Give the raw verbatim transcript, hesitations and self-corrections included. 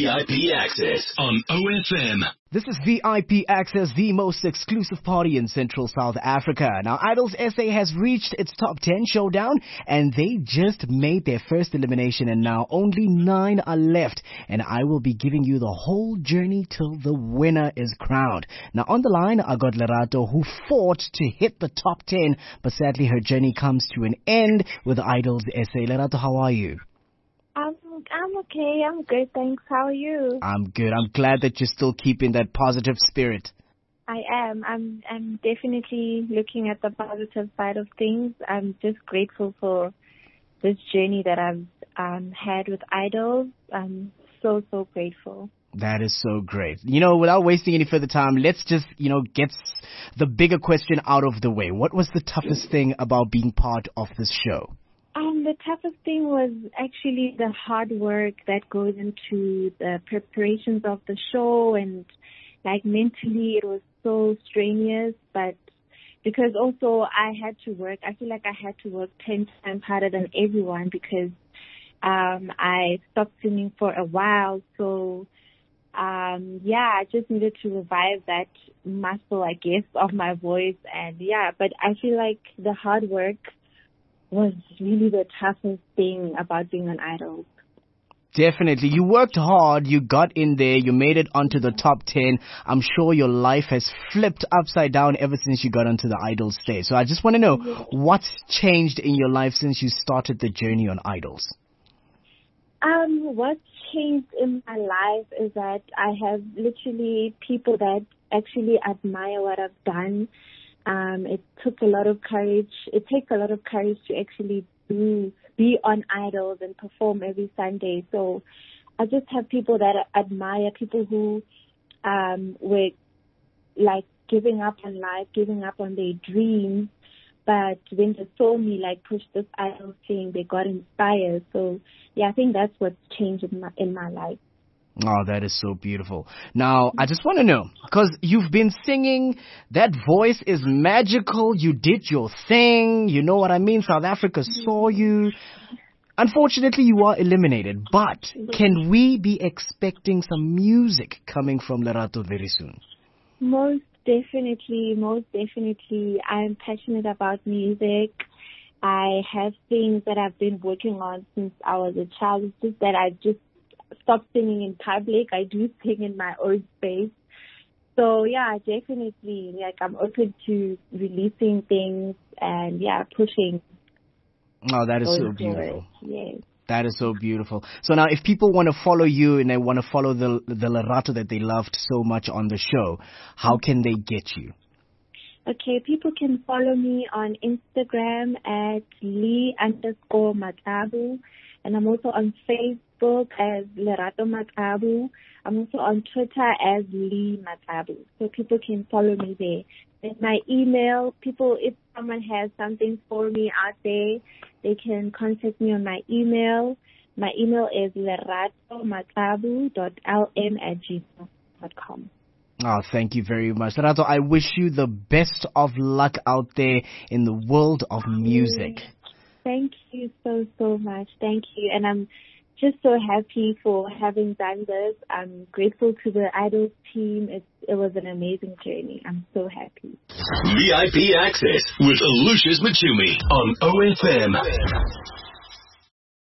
V I P Access on O F M. This is V I P Access, the most exclusive party in Central South Africa. Now, Idols S A has reached its top ten showdown, and they just made their first elimination, and now only nine are left. And I will be giving you the whole journey till the winner is crowned. Now, on the line, I got Lerato, who fought to hit the top ten, but sadly her journey comes to an end with Idols S A. Lerato, how are you? I'm, I'm okay. I'm good, thanks. How are you? I'm good. I'm glad that you're still keeping that positive spirit. I am. I'm I'm definitely looking at the positive side of things. I'm just grateful for this journey that I've um, had with Idols. I'm so, so grateful. That is so great. You know, without wasting any further time, let's just, you know, get the bigger question out of the way. What was the toughest thing about being part of this show? Um, the toughest thing was actually the hard work that goes into the preparations of the show, and like mentally it was so strenuous, but because also I had to work, I feel like I had to work ten times harder than everyone because um, I stopped singing for a while. So um, yeah, I just needed to revive that muscle, I guess, of my voice. And yeah, but I feel like the hard work was really the toughest thing about being an idol. Definitely. You worked hard, you got in there, you made it onto the top ten. I'm sure your life has flipped upside down ever since you got onto the Idol stage. So I just want to know, what's changed in your life since you started the journey on Idols? Um, what's changed in my life is that I have literally people that actually admire what I've done. Um, it took a lot of courage. It takes a lot of courage to actually do, be on Idols and perform every Sunday. So I just have people that admire, people who um, were like giving up on life, giving up on their dreams. But when they saw me like push this Idol thing, they got inspired. So yeah, I think that's what's changed in my, in my life. Oh, that is so beautiful. Now, I just want to know, because you've been singing, that voice is magical, you did your thing, you know what I mean? South Africa saw you. Unfortunately, you are eliminated, but can we be expecting some music coming from Lerato very soon? Most definitely, most definitely. I'm passionate about music. I have things that I've been working on since I was a child. It's just that I just stop singing in public. I do sing in my own space. So yeah, definitely, like I'm open to releasing things and yeah, pushing. Oh, that is so beautiful. Yes. That is so beautiful. So now if people want to follow you and they want to follow the the Lerato that they loved so much on the show, how can they get you? Okay, people can follow me on Instagram at Lee underscore Matabu, and I'm also on Facebook as Lerato Matabu. I'm also on Twitter as Lee Matabu. So people can follow me there. And my email, people, if someone has something for me out there, they can contact me on my email. My email is leratomatabu dot l m at gmail dot com. Oh, thank you very much. Lerato, I wish you the best of luck out there in the world of music. Thank you so, so much. Thank you. And I'm just so happy for having done this. I'm grateful to the Idols team. It, it was an amazing journey. I'm so happy. V I P Access with Lucius Machumi on O F M.